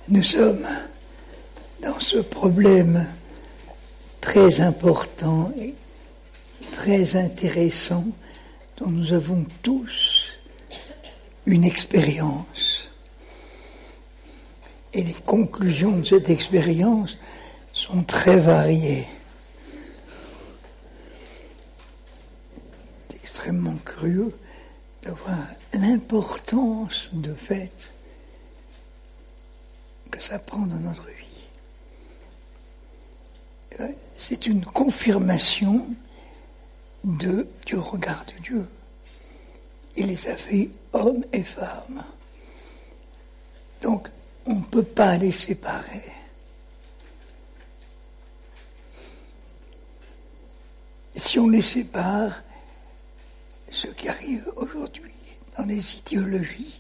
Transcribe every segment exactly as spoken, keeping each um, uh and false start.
Nous sommes dans ce problème très important et très intéressant dont nous avons tous une expérience. Et les conclusions de cette expérience sont très variées. C'est extrêmement curieux de voir l'importance de fait que ça prend dans notre vie. C'est une confirmation de, du regard de Dieu. Il les a fait hommes et femmes. Donc, on ne peut pas les séparer. Et si on les sépare, ce qui arrive aujourd'hui dans les idéologies,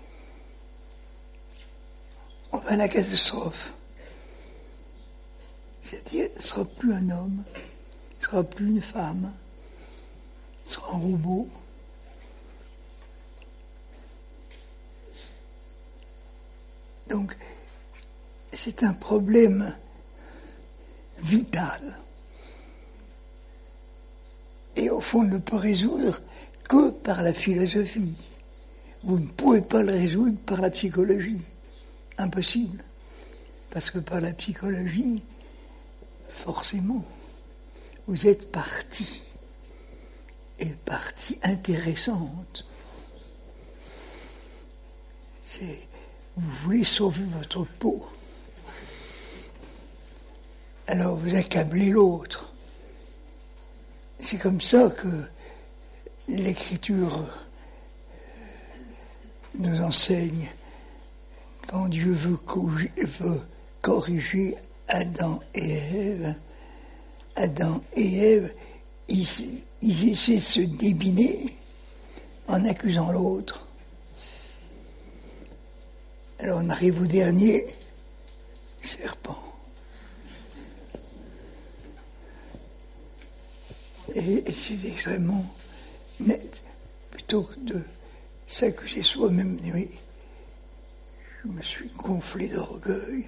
on va à la catastrophe. C'est-à-dire, ce ne sera plus un homme, ce ne sera plus une femme, ce sera un robot. Donc, c'est un problème vital. Et au fond, on ne peut résoudre que par la philosophie. Vous ne pouvez pas le résoudre par la psychologie. Impossible. Parce que par la psychologie, forcément, vous êtes partie. Et partie intéressante. C'est... Vous voulez sauver votre peau. Alors vous accablez l'autre. C'est comme ça que l'Écriture nous enseigne. Quand Dieu veut corriger, veut corriger Adam et Ève, Adam et Ève, ils, ils essaient de se débiner en accusant l'autre. Alors on arrive au dernier, serpent. Et, et c'est extrêmement net. Plutôt que de s'accuser soi-même, oui, je me suis gonflé d'orgueil.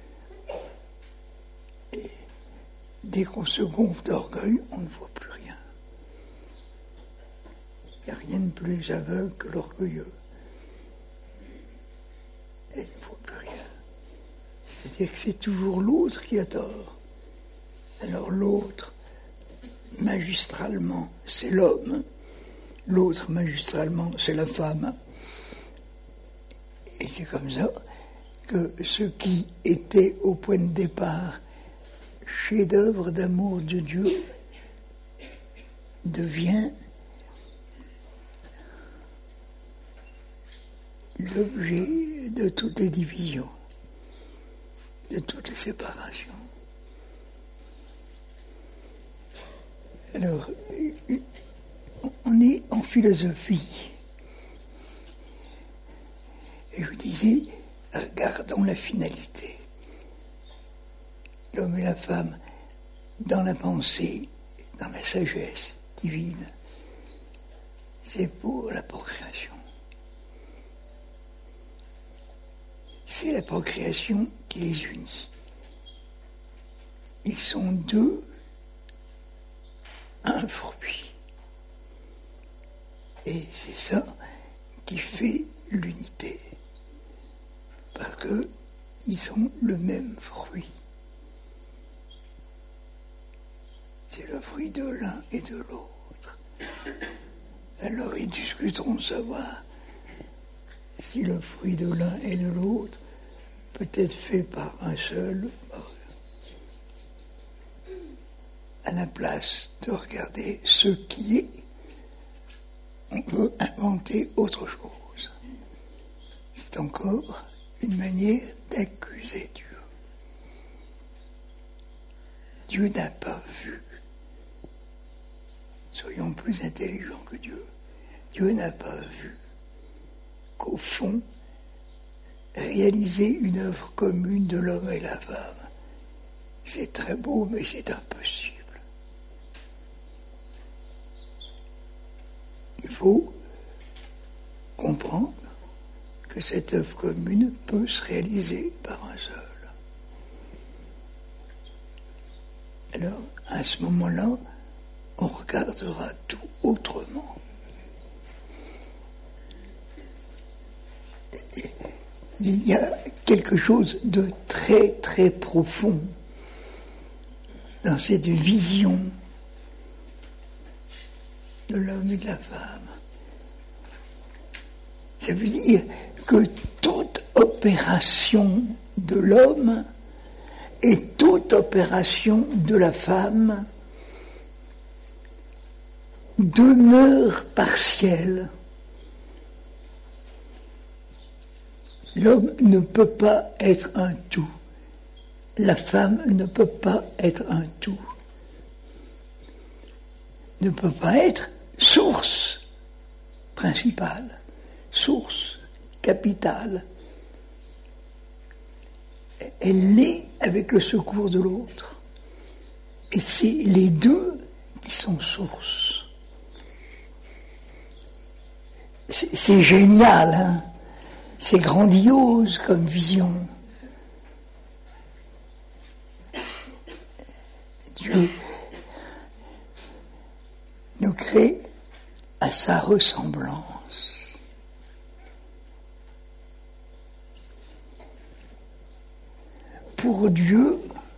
Et dès qu'on se gonfle d'orgueil, on ne voit plus rien. Il n'y a rien de plus aveugle que l'orgueilleux. Et il ne faut plus rien. C'est-à-dire que c'est toujours l'autre qui a tort. Alors l'autre, magistralement, c'est l'homme. L'autre, magistralement, c'est la femme. Et c'est comme ça que ce qui était au point de départ chef-d'œuvre d'amour de Dieu devient l'objet de toutes les divisions, de toutes les séparations. Alors, on est en philosophie. Et je disais, regardons la finalité. L'homme et la femme, dans la pensée, dans la sagesse divine, c'est pour la procréation. C'est la procréation qui les unit. Ils sont deux, un fruit. Et c'est ça qui fait l'unité. Parce qu'ils ont le même fruit. C'est le fruit de l'un et de l'autre. Alors ils discuteront de savoir si le fruit de l'un et de l'autre peut être fait par un seul, à la place de regarder ce qui est, on veut inventer autre chose. C'est encore une manière d'accuser Dieu. Dieu n'a pas vu. Soyons plus intelligents que Dieu. Dieu n'a pas vu qu'au fond, réaliser une œuvre commune de l'homme et la femme, c'est très beau, mais c'est impossible. Il faut comprendre que cette œuvre commune peut se réaliser par un seul. Alors, à ce moment-là, on regardera tout autrement. Il y a quelque chose de très très profond dans cette vision de l'homme et de la femme. Ça veut dire que toute opération de l'homme et toute opération de la femme demeure partielle. L'homme ne peut pas être un tout. La femme ne peut pas être un tout. Ne peut pas être source principale, source capitale. Elle l'est avec le secours de l'autre. Et c'est les deux qui sont source. C'est, c'est génial, hein? C'est grandiose comme vision. Dieu nous crée à sa ressemblance. Pour Dieu,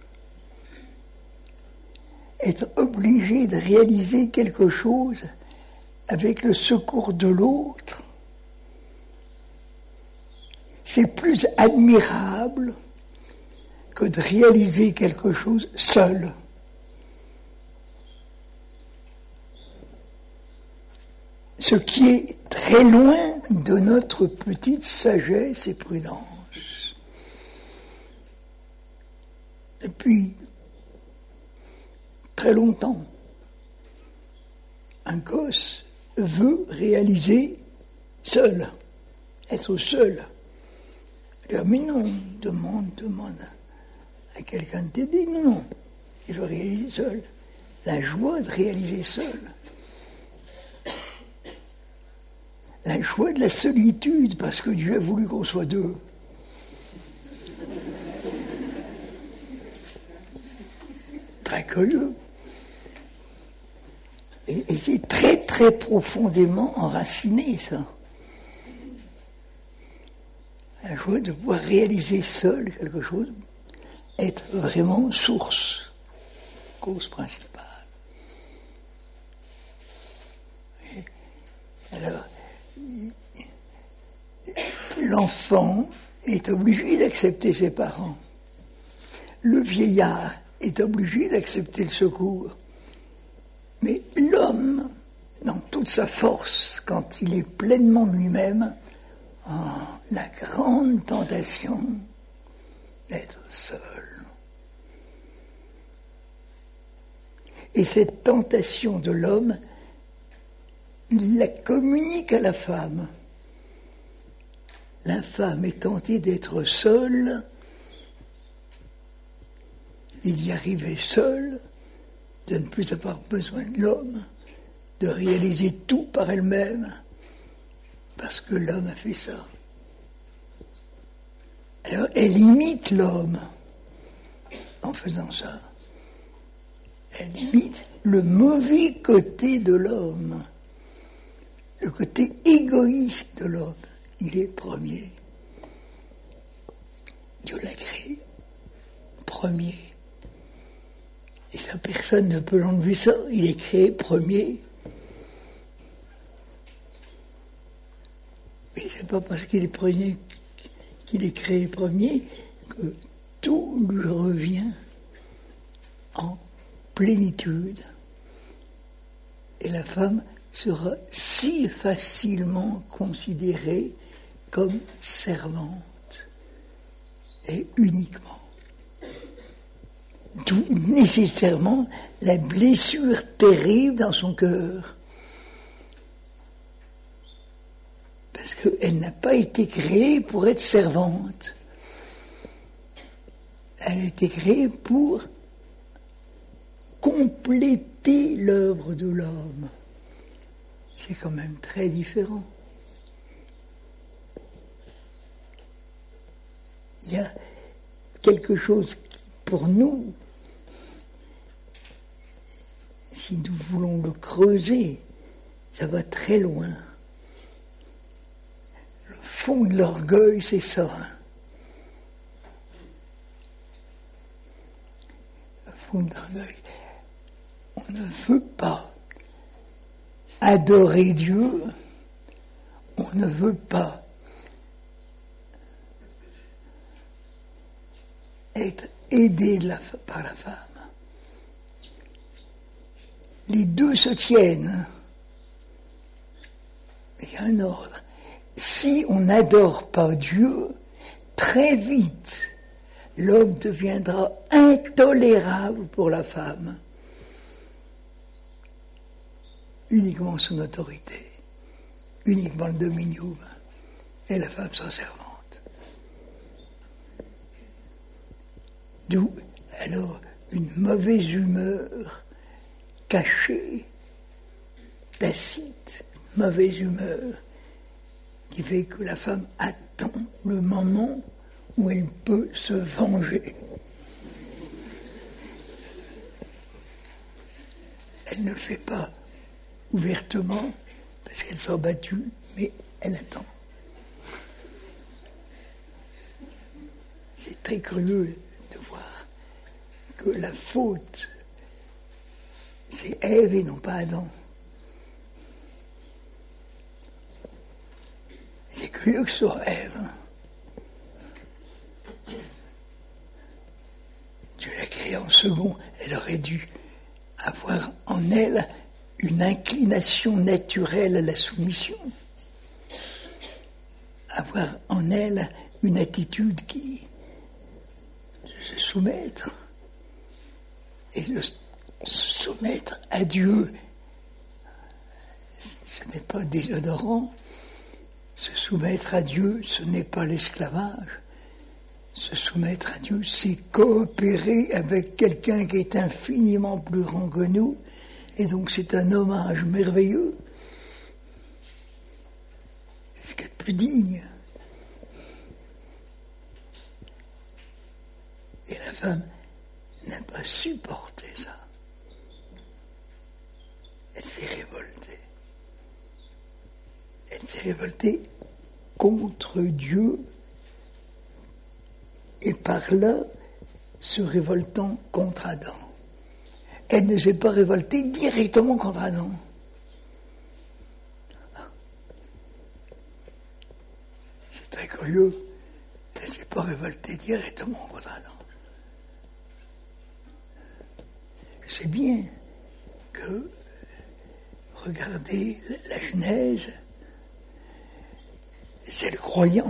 être obligé de réaliser quelque chose avec le secours de l'autre, c'est plus admirable que de réaliser quelque chose seul. Ce qui est très loin de notre petite sagesse et prudence. Depuis très longtemps, un gosse veut réaliser seul, être seul. Alors, mais non, demande, demande à quelqu'un de t'aider. Non, non, il veut réaliser seul. La joie de réaliser seul. La joie de la solitude, parce que Dieu a voulu qu'on soit deux. Très curieux. Et, et c'est très, très profondément enraciné, ça. La joie de pouvoir réaliser seul quelque chose, être vraiment source, cause principale. Et alors, l'enfant est obligé d'accepter ses parents. Le vieillard est obligé d'accepter le secours. Mais l'homme, dans toute sa force, quand il est pleinement lui-même, a la grande tentation d'être seul. Et cette tentation de l'homme, il la communique à la femme. La femme est tentée d'être seule, et d'y arriver seule, de ne plus avoir besoin de l'homme, de réaliser tout par elle-même, parce que l'homme a fait ça. Alors elle imite l'homme en faisant ça. Elle imite le mauvais côté de l'homme, le côté égoïste de l'homme. Il est premier. Dieu l'a créé premier. Et ça, personne ne peut l'enlever ça. Il est créé premier. Mais c'est pas parce qu'il est premier, qu'il est créé premier, que tout lui revient en plénitude. Et la femme sera si facilement considérée comme servante, et uniquement. D'où nécessairement la blessure terrible dans son cœur. Parce qu'elle n'a pas été créée pour être servante. Elle a été créée pour compléter l'œuvre de l'homme. C'est quand même très différent. y a quelque chose qui, pour nous, si nous voulons le creuser, ça va très loin. Le fond de l'orgueil, c'est ça. Le fond de l'orgueil. On ne veut pas adorer Dieu, on ne veut pas être aidé la, par la femme. Les deux se tiennent, mais il y a un ordre. Si on n'adore pas Dieu, très vite, l'homme deviendra intolérable pour la femme. Uniquement son autorité, uniquement le dominium, et la femme sans servante. D'où, alors, une mauvaise humeur cachée, tacite, une mauvaise humeur, qui fait que la femme attend le moment où elle peut se venger. Elle ne le fait pas ouvertement, parce qu'elle s'est battue, mais elle attend. C'est très curieux de voir que la faute, c'est Ève et non pas Adam. C'est curieux que ce soit Ève. Dieu l'a créée en second, elle aurait dû avoir en elle une inclination naturelle à la soumission, avoir en elle une attitude qui de se soumettre et de se soumettre à Dieu. Ce n'est pas déshonorant. Se soumettre à Dieu, ce n'est pas l'esclavage. Se soumettre à Dieu, c'est coopérer avec quelqu'un qui est infiniment plus grand que nous. Et donc c'est un hommage merveilleux. C'est ce qu'il y a de plus digne. Et la femme n'a pas supporté ça. Elle s'est révoltée. Elle s'est révoltée contre Dieu et par là se révoltant contre Adam. Elle ne s'est pas révoltée directement contre Adam. C'est très curieux. Elle ne s'est pas révoltée directement contre Adam. Je sais bien que, regardez la Genèse, c'est le croyant.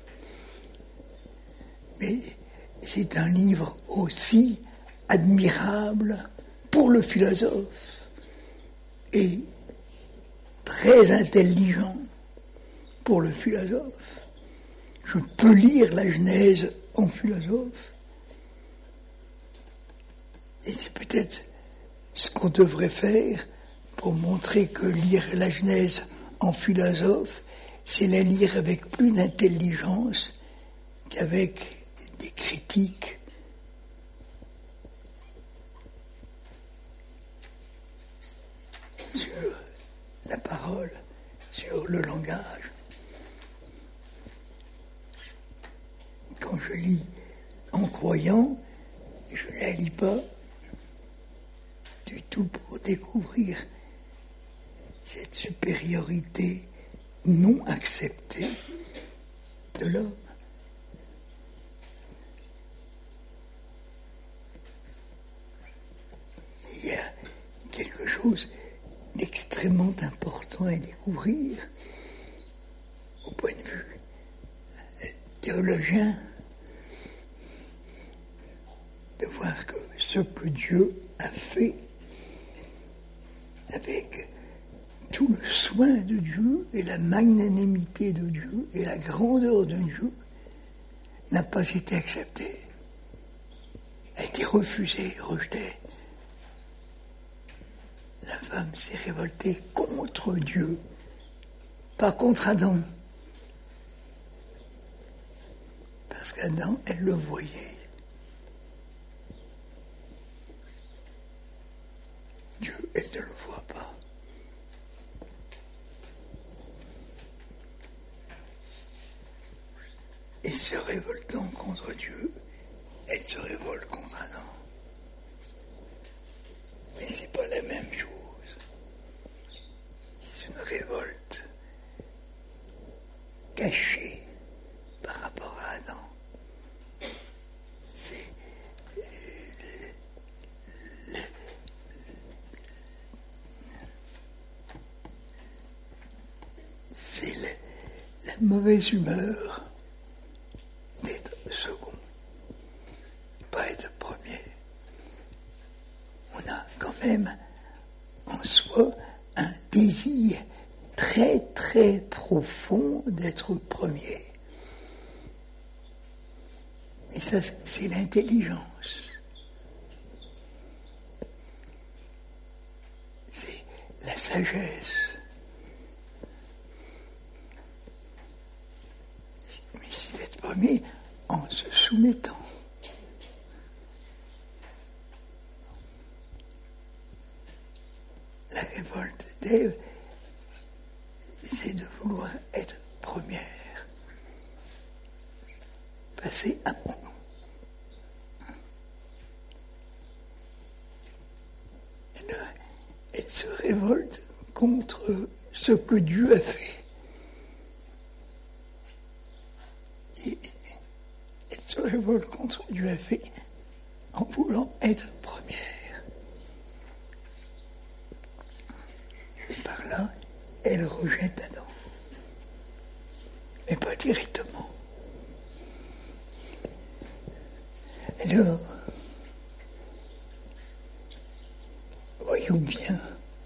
Mais c'est un livre aussi admirable pour le philosophe et très intelligent pour le philosophe. Je peux lire la Genèse en philosophe. Et c'est peut-être ce qu'on devrait faire pour montrer que lire la Genèse en philosophe, c'est la lire avec plus d'intelligence qu'avec des critiques sur la parole, sur le langage. Quand je lis en croyant, je ne la lis pas du tout pour découvrir cette supériorité non acceptée de l'homme. Il y a quelque chose d'extrêmement important à découvrir au point de vue théologien, de voir que ce que Dieu a fait avec tout le soin de Dieu et la magnanimité de Dieu et la grandeur de Dieu n'a pas été accepté, a été refusé, rejeté. La femme s'est révoltée contre Dieu, pas contre Adam. Parce qu'Adam, elle le voyait. Dieu, elle ne le voit pas. Et se révoltant contre Dieu, elle se révolte contre Adam. Mais c'est pas la même chose. C'est une révolte cachée par rapport à Adam. C'est le, c'est le, la mauvaise humeur d'être second, pas être premier. On a quand même en soi un désir très très profond d'être premier. Et ça, c'est l'intelligence. C'est la sagesse. Mais c'est d'être premier en se soumettant. La révolte d'Ève, c'est de vouloir être première. Passer à mon nom. Elle, elle se révolte contre ce que Dieu a fait. Et elle se révolte contre ce que Dieu a fait en voulant être première. Et par là, elle rejette Adam. Mais pas directement. Alors, voyons bien,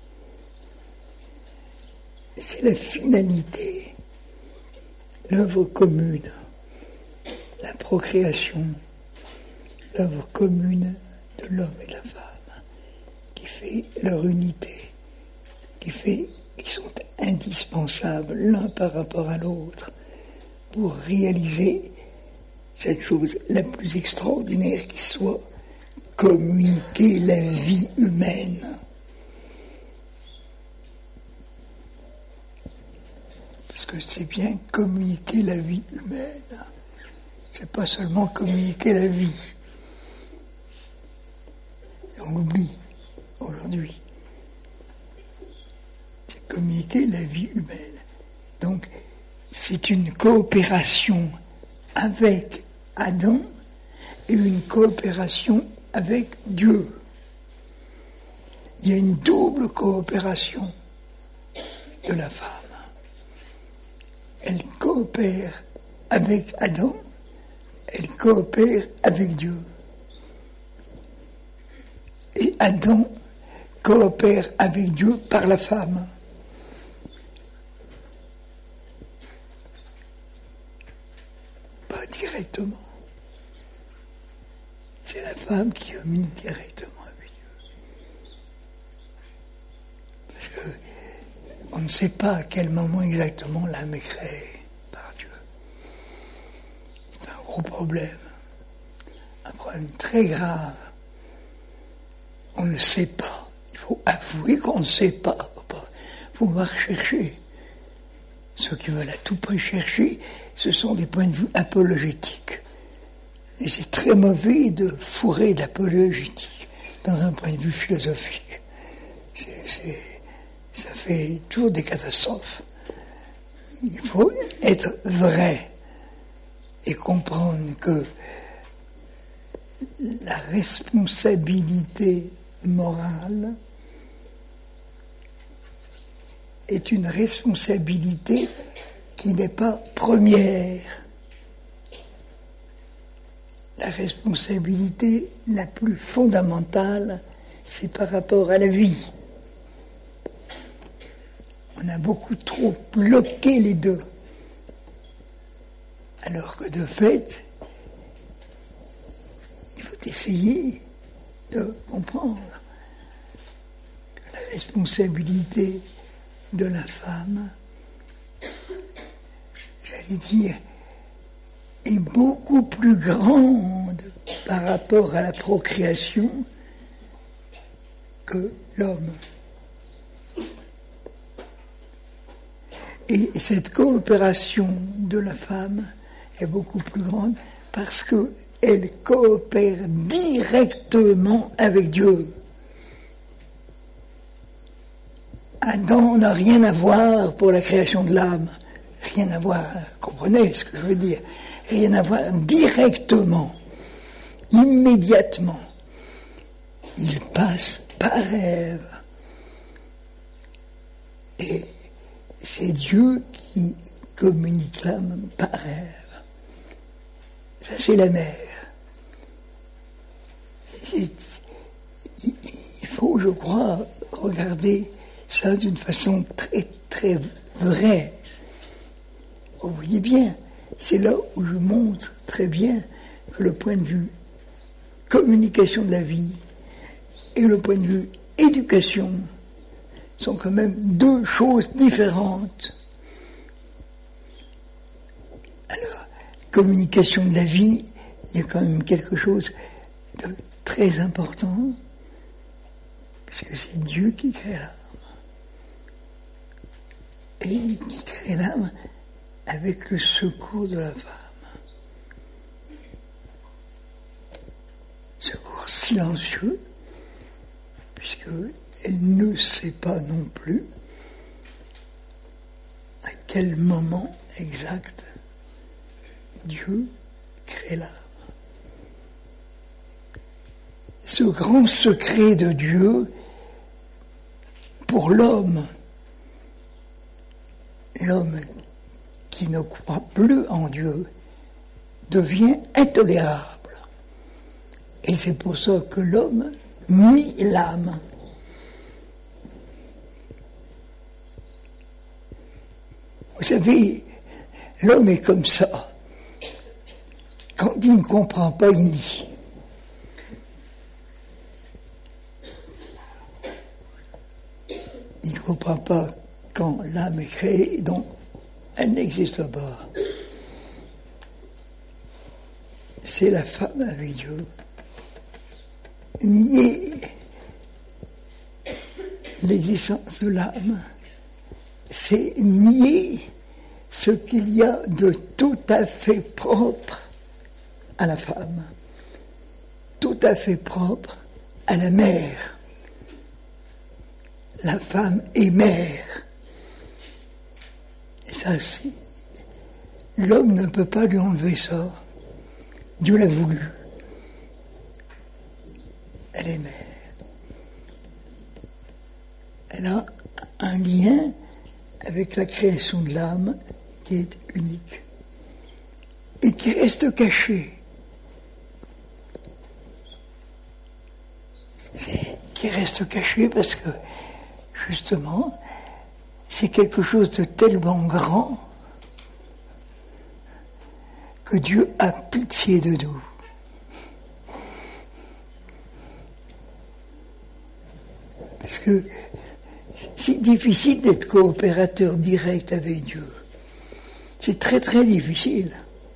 c'est la finalité, l'œuvre commune, la procréation, l'œuvre commune de l'homme et de la femme, qui fait leur unité, qui fait qu'ils sont indispensables l'un par rapport à l'autre pour réaliser cette chose la plus extraordinaire qui soit, communiquer la vie humaine. Parce que c'est bien communiquer la vie humaine. C'est pas seulement communiquer la vie. Et on l'oublie aujourd'hui. C'est communiquer la vie humaine. Donc, c'est une coopération avec Adam et une coopération avec Dieu. Il y a une double coopération de la femme. Elle coopère avec Adam, elle coopère avec Dieu. Et Adam coopère avec Dieu par la femme. Pas directement. C'est la femme qui communique directement avec Dieu. Parce que on ne sait pas à quel moment exactement l'âme est créée par Dieu. C'est un gros problème. Un problème très grave. On ne sait pas. Il faut avouer qu'on ne sait pas. Il ne faut pas vouloir chercher. Ceux qui veulent à tout prix chercher, ce sont des points de vue apologétiques. Et c'est très mauvais de fourrer de l'apologétique dans un point de vue philosophique. C'est, c'est, ça fait toujours des catastrophes. Il faut être vrai et comprendre que la responsabilité morale est une responsabilité qui n'est pas première. La responsabilité la plus fondamentale, c'est par rapport à la vie. On a beaucoup trop bloqué les deux. Alors que de fait, il faut essayer de comprendre que la responsabilité de la femme, j'allais dire, est beaucoup plus grande par rapport à la procréation que l'homme. Et cette coopération de la femme est beaucoup plus grande parce qu'elle coopère directement avec Dieu. Adam n'a rien à voir pour la création de l'âme. Rien à voir, comprenez ce que je veux dire. Rien à voir directement, immédiatement. Il passe par Ève. Et c'est Dieu qui communique l'âme par Ève. Ça, c'est la mère. C'est, il faut, je crois, regarder ça d'une façon très, très vraie. Vous voyez bien, c'est là où je montre très bien que le point de vue communication de la vie et le point de vue éducation sont quand même deux choses différentes. Alors, communication de la vie, il y a quand même quelque chose de très important, puisque c'est Dieu qui crée l'âme. Et qui crée l'âme avec le secours de la femme. Secours silencieux, puisqu'elle ne sait pas non plus à quel moment exact Dieu crée l'âme. Ce grand secret de Dieu pour l'homme, l'homme qui ne croit plus en Dieu devient intolérable. Et c'est pour ça que l'homme nie l'âme. Vous savez, l'homme est comme ça. Quand il ne comprend pas, il nie. Il ne comprend pas quand l'âme est créée, donc elle n'existe pas. C'est la femme avec Dieu. Nier l'existence de l'âme, c'est nier ce qu'il y a de tout à fait propre à la femme, tout à fait propre à la mère. La femme est mère. Et ça, c'est... l'homme ne peut pas lui enlever ça. Dieu l'a voulu. Elle est mère. Elle a un lien avec la création de l'âme qui est unique et qui reste caché. C'est, qui reste caché parce que, justement, c'est quelque chose de tellement grand que Dieu a pitié de nous. Parce que c'est difficile d'être coopérateur direct avec Dieu. C'est très très difficile.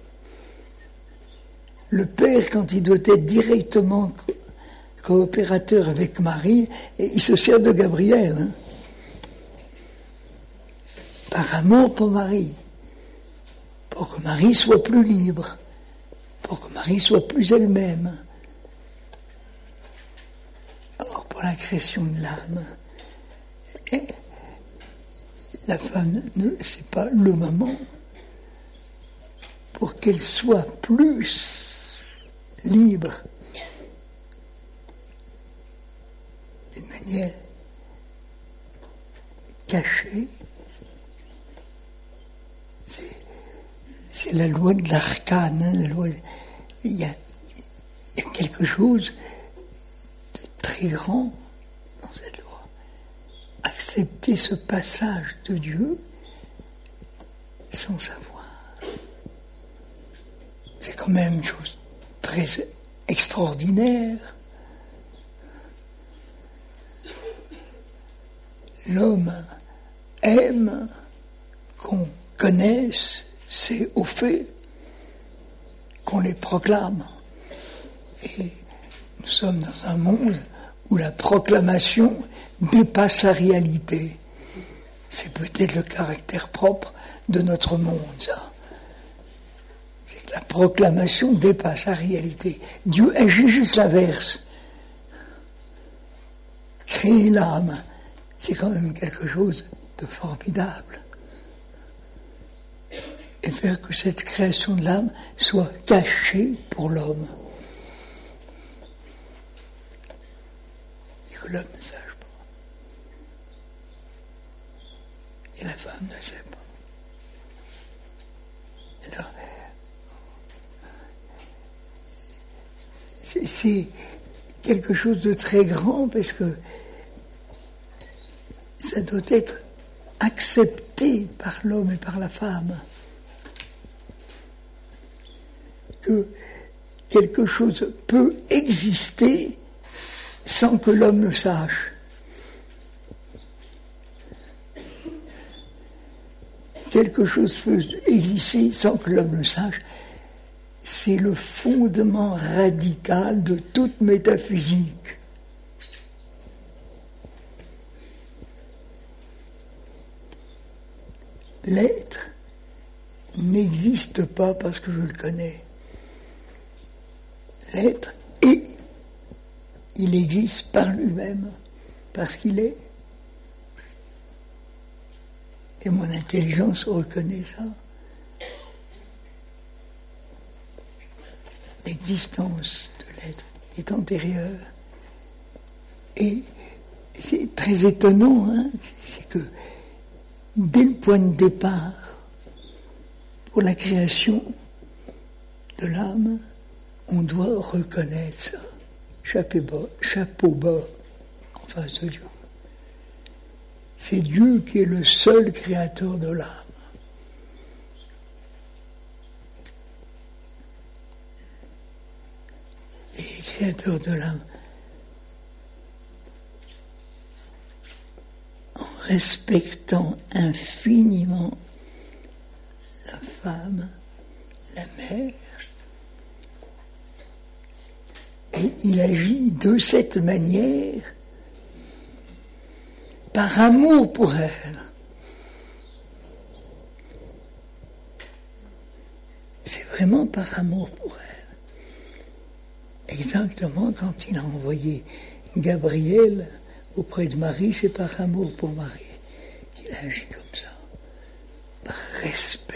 Le Père, quand il doit être directement co- coopérateur avec Marie, il se sert de Gabriel, hein, par amour pour Marie, pour que Marie soit plus libre, pour que Marie soit plus elle-même. Or, pour la création de l'âme, et la femme ne sait pas le moment pour qu'elle soit plus libre d'une manière cachée. C'est, c'est la loi de l'arcane, hein, la loi. Il y a, il y a quelque chose de très grand dans cette loi. Accepter ce passage de Dieu sans savoir. C'est quand même une chose très extraordinaire. L'homme aime qu'on connaisse ses hauts faits. qu'on les proclame. Et nous sommes dans un monde où la proclamation dépasse la réalité. C'est peut-être le caractère propre de notre monde, ça. C'est que la proclamation dépasse la réalité. Dieu agit juste l'inverse. Créer l'âme, c'est quand même quelque chose de formidable. Et faire que cette création de l'âme soit cachée pour l'homme. Et que l'homme ne sache pas. Et la femme ne sait pas. Alors, c'est, c'est quelque chose de très grand parce que ça doit être accepté par l'homme et par la femme. Que quelque chose peut exister sans que l'homme le sache. Quelque chose peut exister sans que l'homme le sache. C'est le fondement radical de toute métaphysique. L'être n'existe pas parce que je le connais. L'être est, il existe par lui-même, parce qu'il est. Et mon intelligence reconnaît ça. L'existence de l'être est antérieure. Et c'est très étonnant, hein, c'est que dès le point de départ, pour la création de l'âme, on doit reconnaître ça, chapeau bas, chapeau bas en face de Dieu. C'est Dieu qui est le seul créateur de l'âme. Et le créateur de l'âme, en respectant infiniment la femme, la mère, et il agit de cette manière par amour pour elle. C'est vraiment par amour pour elle. Exactement quand il a envoyé Gabriel auprès de Marie, c'est par amour pour Marie qu'il a agi comme ça, par respect.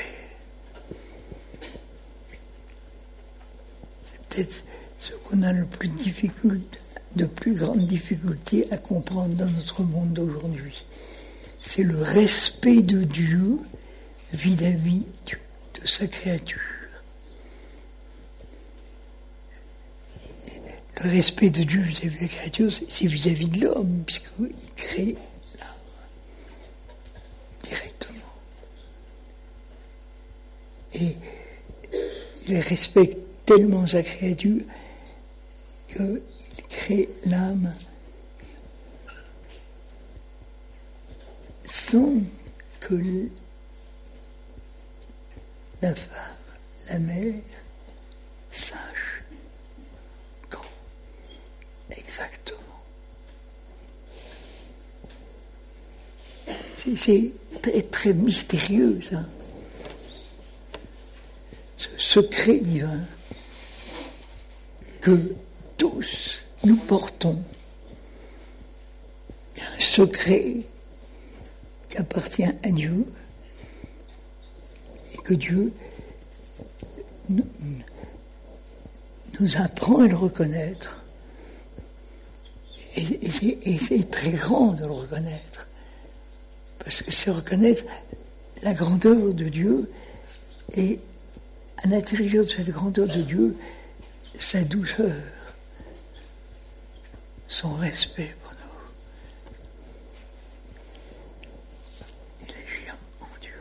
C'est peut-être ce qu'on a le plus difficile, de plus grande difficulté à comprendre dans notre monde d'aujourd'hui. C'est le respect de Dieu vis-à-vis de sa créature. Le respect de Dieu vis-à-vis de la créature, c'est vis-à-vis de l'homme, puisqu'il crée l'âme directement. Et il respecte tellement sa créature qu'il crée l'âme sans que la femme, la mère, sache quand exactement. C'est, c'est très, très mystérieux, ça. Ce secret divin que tous nous portons. Il y a un secret qui appartient à Dieu et que Dieu nous, nous apprend à le reconnaître. Et, et, c'est, et c'est très grand de le reconnaître. Parce que c'est reconnaître la grandeur de Dieu et à l'intérieur de cette grandeur de Dieu, sa douceur, son respect pour nous. Il agit en Dieu.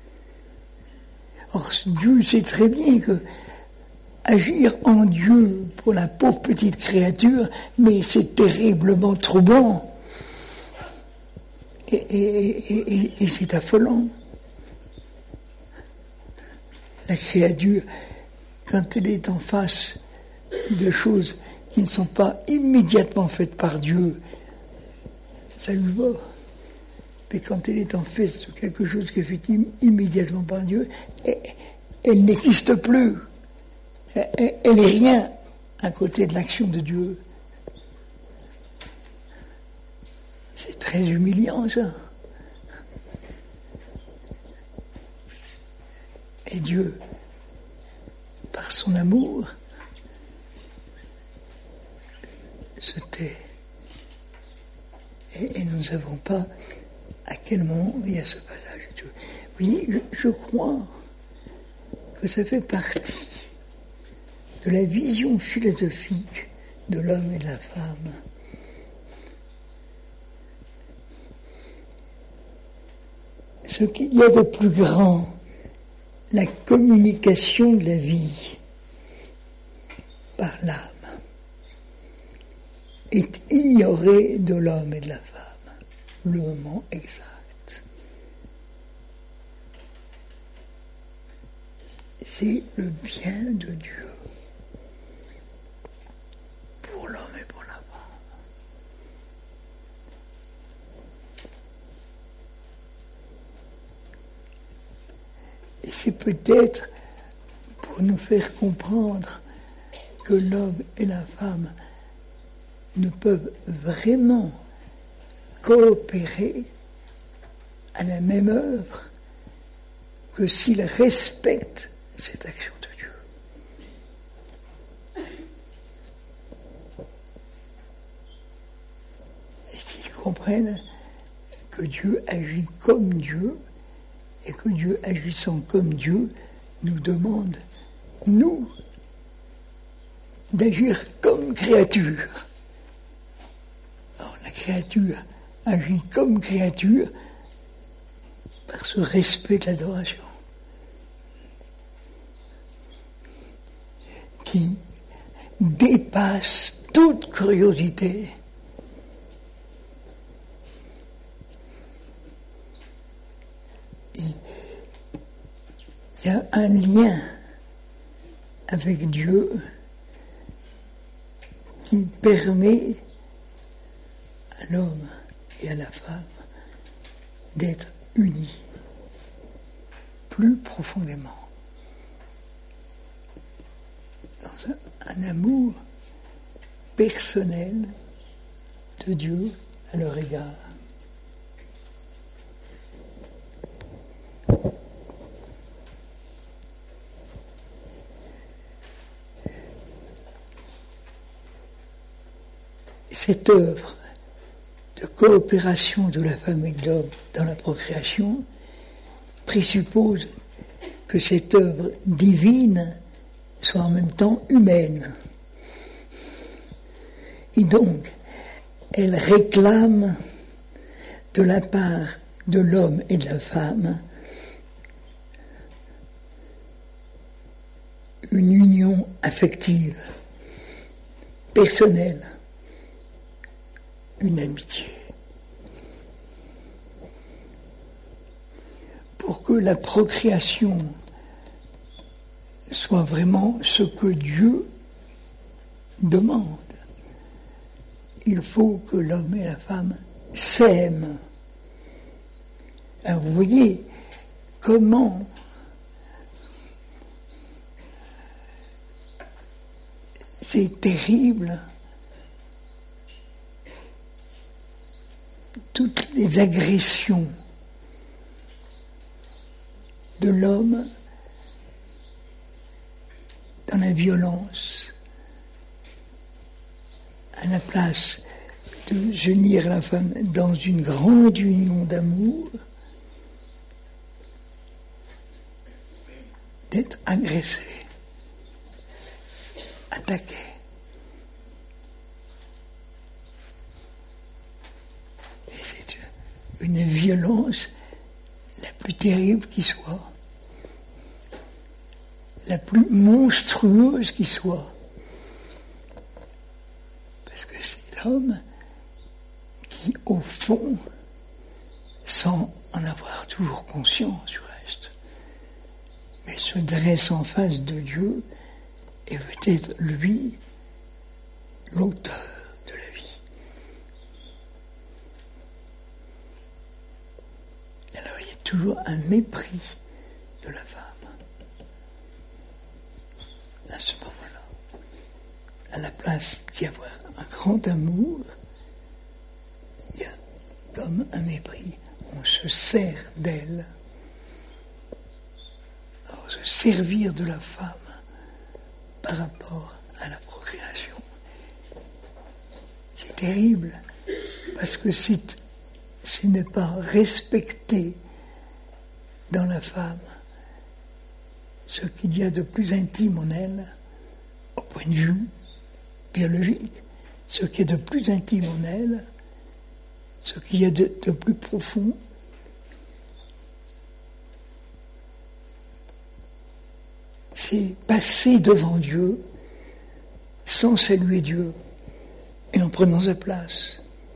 Or, Dieu sait très bien que agir en Dieu pour la pauvre petite créature, mais c'est terriblement troublant. Et, et, et, et, et c'est affolant. La créature quand elle est en face de choses qui ne sont pas immédiatement faites par Dieu, ça lui va. Mais quand elle est en face de quelque chose qui est fait immédiatement par Dieu, elle, elle n'existe plus. Elle, elle est rien à côté de l'action de Dieu. C'est très humiliant, ça. Et Dieu, par son amour, se tait. Et, et nous ne savons pas à quel moment il y a ce passage. Vous voyez, je, je crois que ça fait partie de la vision philosophique de l'homme et de la femme. Ce qu'il y a de plus grand, la communication de la vie par l'âme, est ignoré de l'homme et de la femme, le moment exact. C'est le bien de Dieu pour l'homme et pour la femme. Et c'est peut-être pour nous faire comprendre que l'homme et la femme ne peuvent vraiment coopérer à la même œuvre que s'ils respectent cette action de Dieu. Et s'ils comprennent que Dieu agit comme Dieu, et que Dieu, agissant comme Dieu, nous demande, nous, d'agir comme créature. Alors, la créature agit comme créature par ce respect de l'adoration qui dépasse toute curiosité. Il y a un lien avec Dieu qui permet à l'homme et à la femme d'être unis plus profondément dans un, un amour personnel de Dieu à leur égard. Cette œuvre de coopération de la femme et de l'homme dans la procréation présuppose que cette œuvre divine soit en même temps humaine. Et donc, elle réclame de la part de l'homme et de la femme une union affective, personnelle, une amitié. Pour que la procréation soit vraiment ce que Dieu demande, il faut que l'homme et la femme s'aiment. Alors vous voyez comment c'est terrible toutes les agressions de l'homme dans la violence, à la place de unir la femme dans une grande union d'amour, d'être agressé, attaqué. Et c'est une violence la plus terrible qui soit, la plus monstrueuse qui soit. Parce que c'est l'homme qui, au fond, sans en avoir toujours conscience du reste, mais se dresse en face de Dieu et veut être, lui, l'auteur de la vie. Alors il y a toujours un mépris de la femme. À ce moment-là, à la place d'y avoir un grand amour, il y a comme un mépris. On se sert d'elle. Alors, se servir de la femme par rapport à la procréation, c'est terrible, parce que c'est, ce n'est pas respecter dans la femme ce qu'il y a de plus intime en elle, au point de vue biologique, ce qui est de plus intime en elle, ce qu'il y a de, de plus profond. C'est passer devant Dieu sans saluer Dieu et en prenant sa place.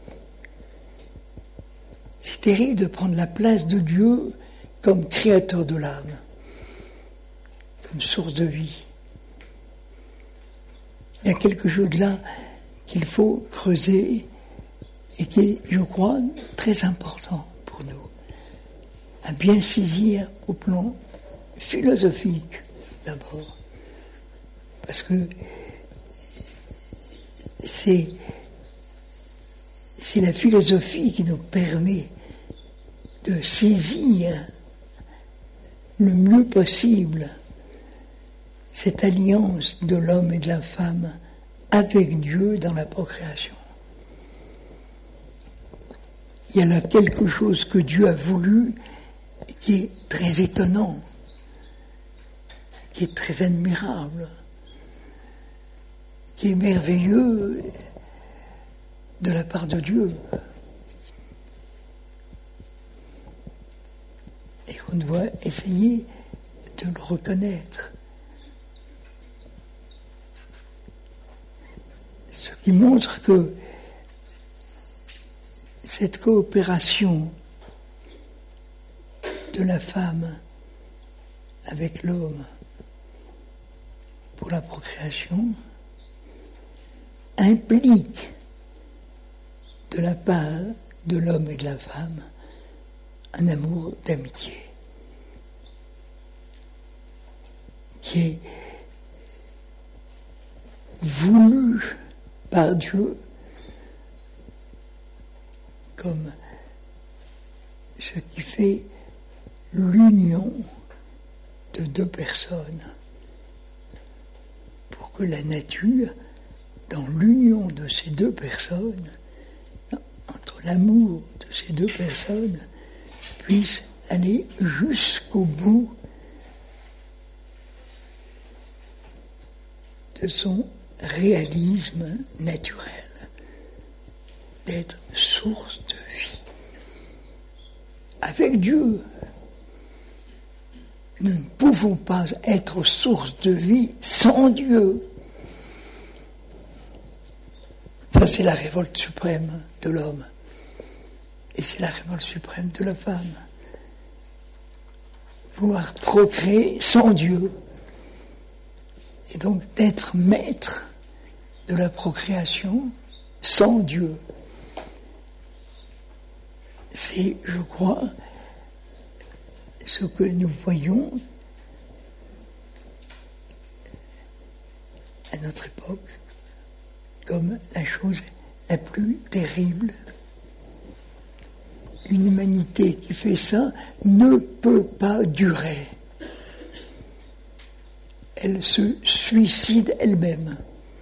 C'est terrible de prendre la place de Dieu comme créateur de l'âme, comme source de vie. Il y a quelque chose là qu'il faut creuser et qui est, je crois, très important pour nous, à bien saisir au plan philosophique d'abord, parce que c'est, c'est la philosophie qui nous permet de saisir le mieux possible cette alliance de l'homme et de la femme avec Dieu dans la procréation. Il y a là quelque chose que Dieu a voulu qui est très étonnant, qui est très admirable, qui est merveilleux de la part de Dieu. Et qu'on doit essayer de le reconnaître. Ce qui montre que cette coopération de la femme avec l'homme pour la procréation implique de la part de l'homme et de la femme un amour d'amitié qui est voulu par Dieu comme ce qui fait l'union de deux personnes, pour que la nature, dans l'union de ces deux personnes, entre l'amour de ces deux personnes, puisse aller jusqu'au bout de son réalisme naturel, d'être source de vie. Avec Dieu, nous ne pouvons pas être source de vie sans Dieu. Ça, c'est la révolte suprême de l'homme. Et c'est la révolte suprême de la femme. Vouloir procréer sans Dieu. Et donc d'être maître de la procréation sans Dieu. C'est, je crois, ce que nous voyons à notre époque comme la chose la plus terrible. Une humanité qui fait ça ne peut pas durer. Elle se suicide elle-même.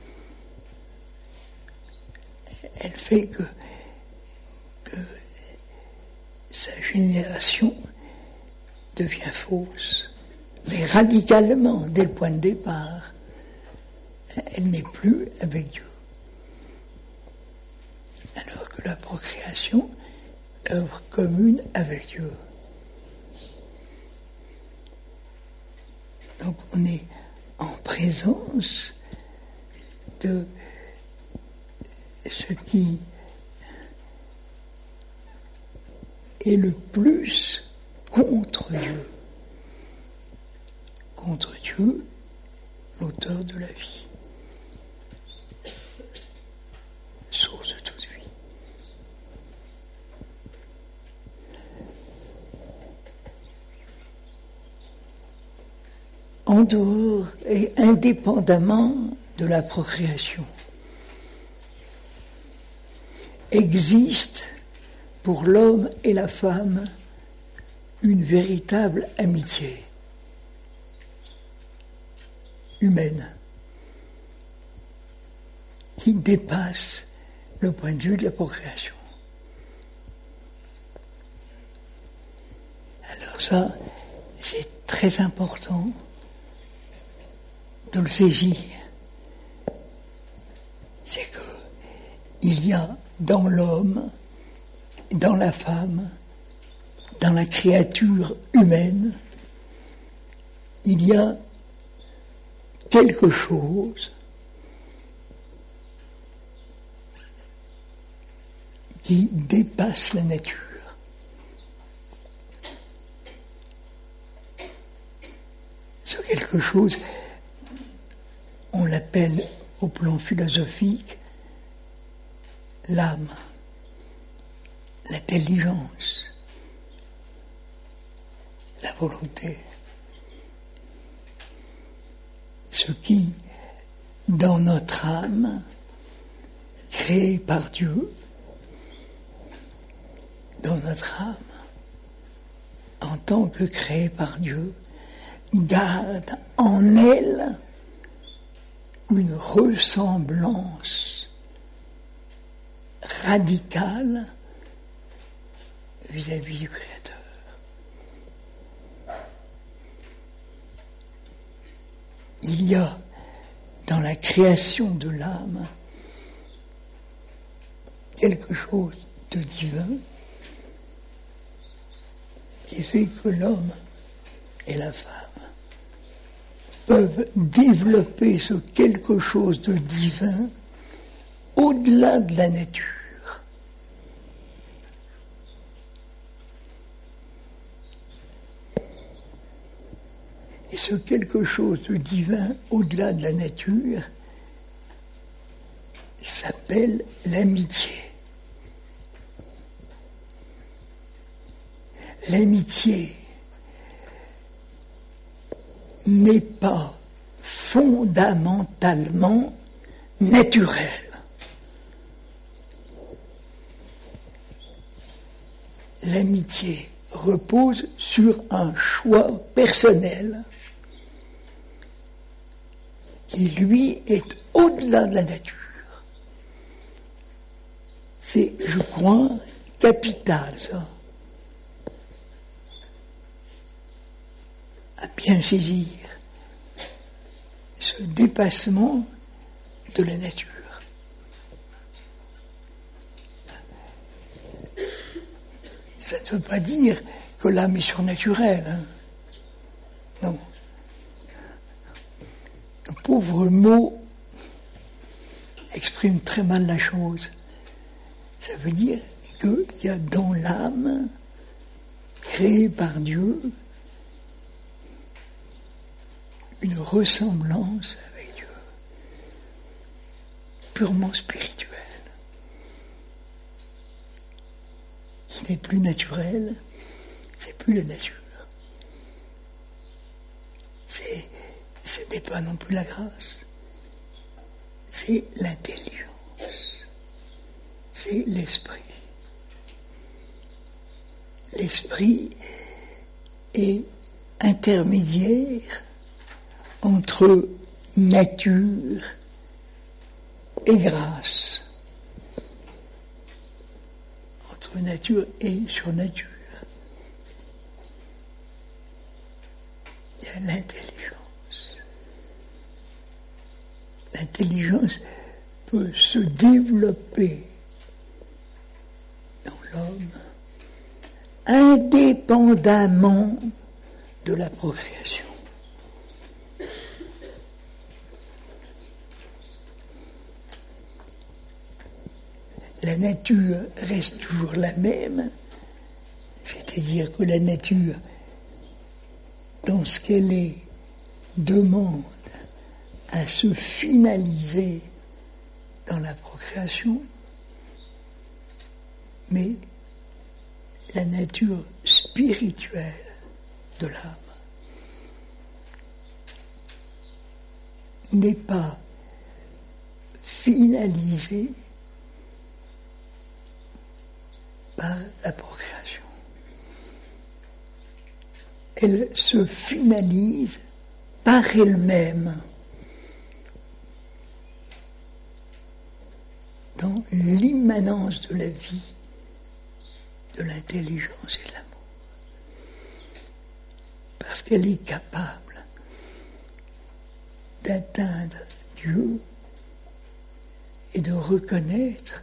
Elle fait que, que sa génération devient fausse, mais radicalement, dès le point de départ. Elle n'est plus avec Dieu. Alors que la procréation œuvre commune avec Dieu. Donc on est en présence de ce qui est le plus contre Dieu. Contre Dieu, l'auteur de la vie, source de toute vie. En dehors et indépendamment de la procréation, existe pour l'homme et la femme une véritable amitié humaine qui dépasse le point de vue de la procréation. Alors ça, c'est très important de le saisir. C'est que il y a dans l'homme, dans la femme, dans la créature humaine, il y a quelque chose qui dépasse la nature. Ce quelque chose, on l'appelle au plan philosophique l'âme, l'intelligence, la volonté. Ce qui, dans notre âme, créée par Dieu, dans notre âme, en tant que créée par Dieu, garde en elle une ressemblance radicale vis-à-vis du Créateur. Il y a dans la création de l'âme quelque chose de divin qui fait que l'homme et la femme peuvent développer ce quelque chose de divin au-delà de la nature. Et ce quelque chose de divin au-delà de la nature s'appelle l'amitié. L'amitié n'est pas fondamentalement naturelle. L'amitié repose sur un choix personnel qui, lui, est au-delà de la nature. C'est, je crois, capital, ça, à bien saisir ce dépassement de la nature. Ça ne veut pas dire que l'âme est surnaturelle, hein. Non. Le pauvre mot exprime très mal la chose. Ça veut dire qu'il y a dans l'âme, créée par Dieu, une ressemblance avec Dieu, purement spirituelle, qui n'est plus naturelle, c'est plus la nature. C'est, ce n'est pas non plus la grâce, c'est l'intelligence, c'est l'esprit. L'esprit est intermédiaire entre nature et grâce, entre nature et surnature. Il y a l'intelligence. L'intelligence peut se développer dans l'homme indépendamment de la procréation. La nature reste toujours la même, c'est-à-dire que la nature, dans ce qu'elle est, demande à se finaliser dans la procréation, mais la nature spirituelle de l'âme n'est pas finalisée par la procréation. Elle se finalise par elle-même dans l'immanence de la vie, de l'intelligence et de l'amour. Parce qu'elle est capable d'atteindre Dieu et de reconnaître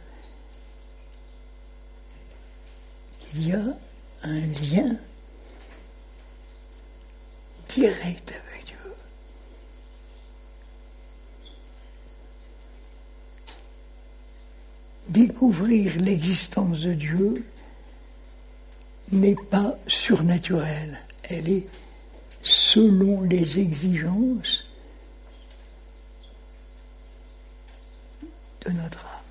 qu'il y a un lien direct avec Dieu. Découvrir l'existence de Dieu n'est pas surnaturel, elle est selon les exigences de notre âme.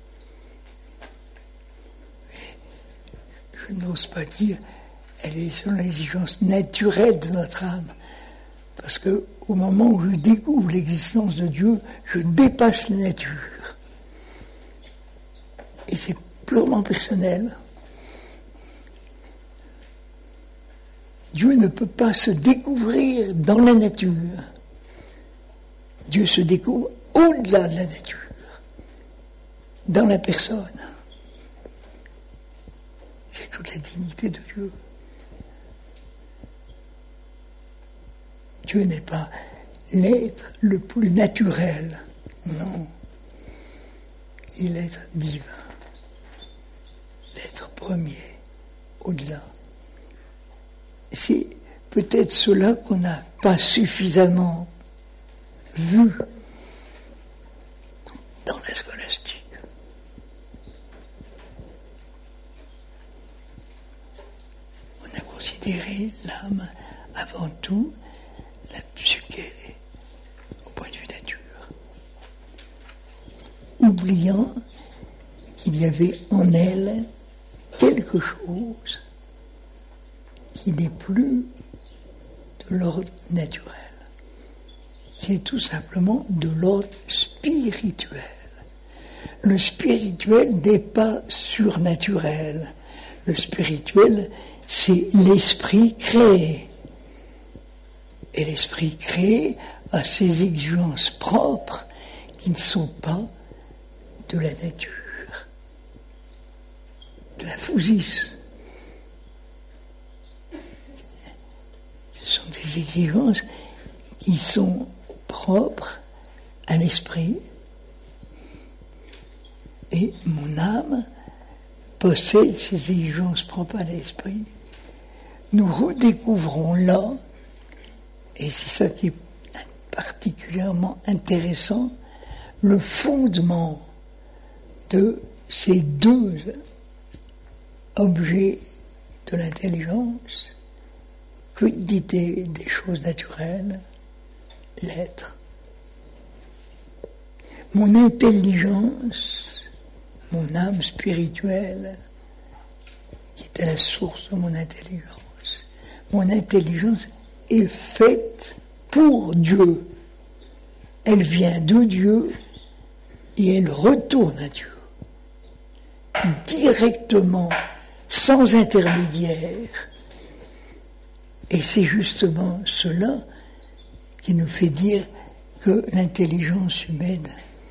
Et je n'ose pas dire elle est selon les exigences naturelles de notre âme, parce que au moment où je découvre l'existence de Dieu, je dépasse la nature. Et c'est purement personnel. Dieu ne peut pas se découvrir dans la nature. Dieu se découvre au-delà de la nature, dans la personne. C'est toute la dignité de Dieu. Dieu n'est pas l'être le plus naturel, non. Il est l'être divin, l'être premier, au-delà. C'est peut-être cela qu'on n'a pas suffisamment vu dans la scolastique. On a considéré l'âme avant tout la psyché au point de vue nature, oubliant qu'il y avait en elle quelque chose qui n'est plus de l'ordre naturel, qui est tout simplement de l'ordre spirituel. Le spirituel n'est pas surnaturel. Le spirituel, c'est l'esprit créé. Et l'esprit créé a ses exigences propres qui ne sont pas de la nature, de la physis. Ce sont des exigences qui sont propres à l'esprit. Et mon âme possède ces exigences propres à l'esprit. Nous redécouvrons là, et c'est ça qui est particulièrement intéressant, le fondement de ces deux objets de l'intelligence, quiddité des choses naturelles, l'être. Mon intelligence, mon âme spirituelle, qui est à la source de mon intelligence, mon intelligence est faite pour Dieu. Elle vient de Dieu et elle retourne à Dieu. Directement, sans intermédiaire. Et c'est justement cela qui nous fait dire que l'intelligence humaine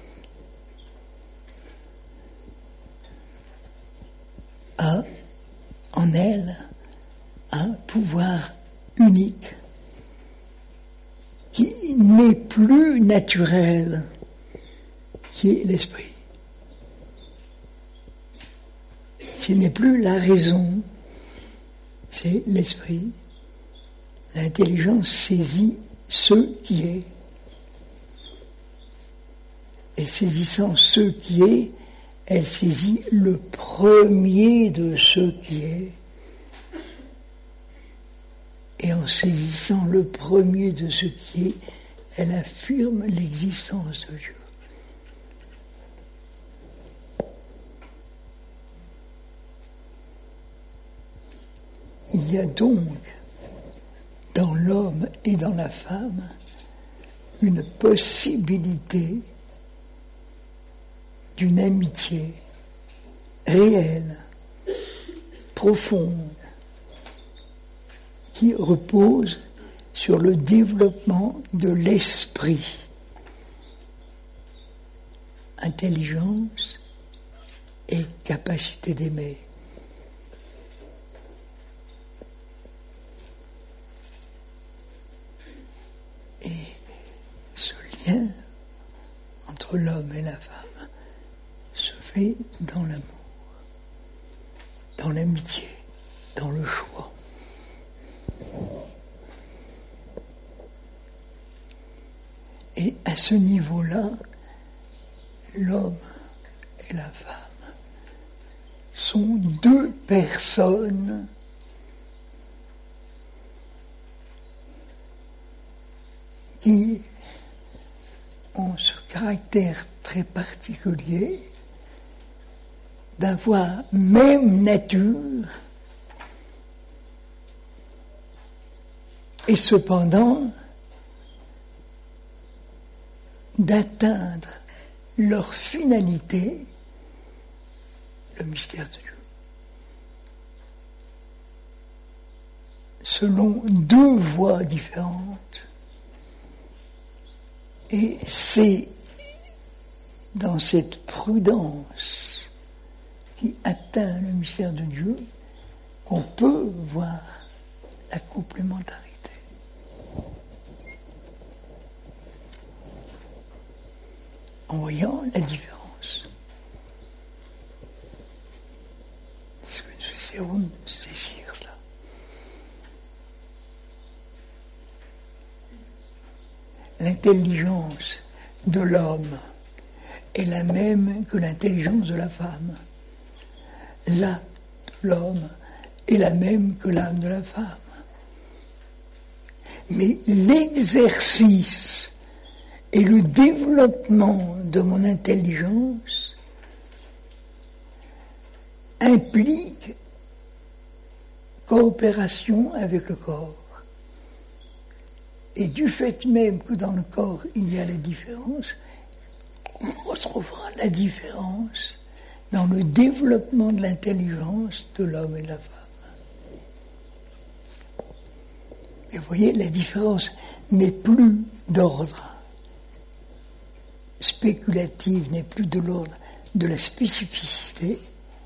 a en elle un pouvoir unique qui n'est plus naturel, qui est l'esprit. Ce n'est plus la raison, c'est l'esprit. L'intelligence saisit ce qui est. Et saisissant ce qui est, elle saisit le premier de ce qui est. Et en saisissant le premier de ce qui est, elle affirme l'existence de Dieu. Il y a donc dans l'homme et dans la femme une possibilité d'une amitié réelle, profonde, qui repose sur le développement de l'esprit, intelligence et capacité d'aimer. Et ce lien entre l'homme et la femme se fait dans l'amour, dans l'amitié, dans le choix. Et à ce niveau-là, l'homme et la femme sont deux personnes qui ont ce caractère très particulier d'avoir même nature et cependant d'atteindre leur finalité, le mystère de Dieu, selon deux voies différentes. Et c'est dans cette prudence qui atteint le mystère de Dieu qu'on peut voir la complémentarité. En voyant la différence. C'est ce que nous essayons de saisir là. L'intelligence de l'homme est la même que l'intelligence de la femme. L'âme de l'homme est la même que l'âme de la femme. Mais l'exercice et le développement de mon intelligence implique coopération avec le corps. Et du fait même que dans le corps il y a la différence, on retrouvera la différence dans le développement de l'intelligence de l'homme et de la femme. Et vous voyez, la différence n'est plus d'ordre spéculative, n'est plus de l'ordre de la spécificité.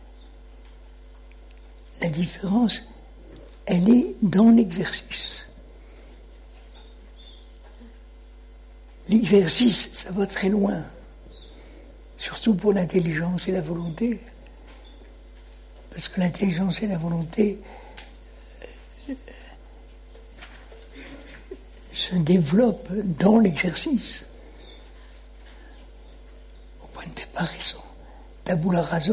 La différence, elle est dans l'exercice. L'exercice, ça va très loin, surtout pour l'intelligence et la volonté, parce que l'intelligence et la volonté euh, se développent dans l'exercice. Au point de départ, ils sont tabula rasa.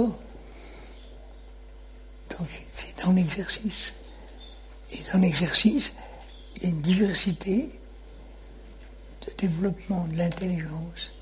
Donc c'est dans l'exercice. Et dans l'exercice, il y a une diversité de développement de l'intelligence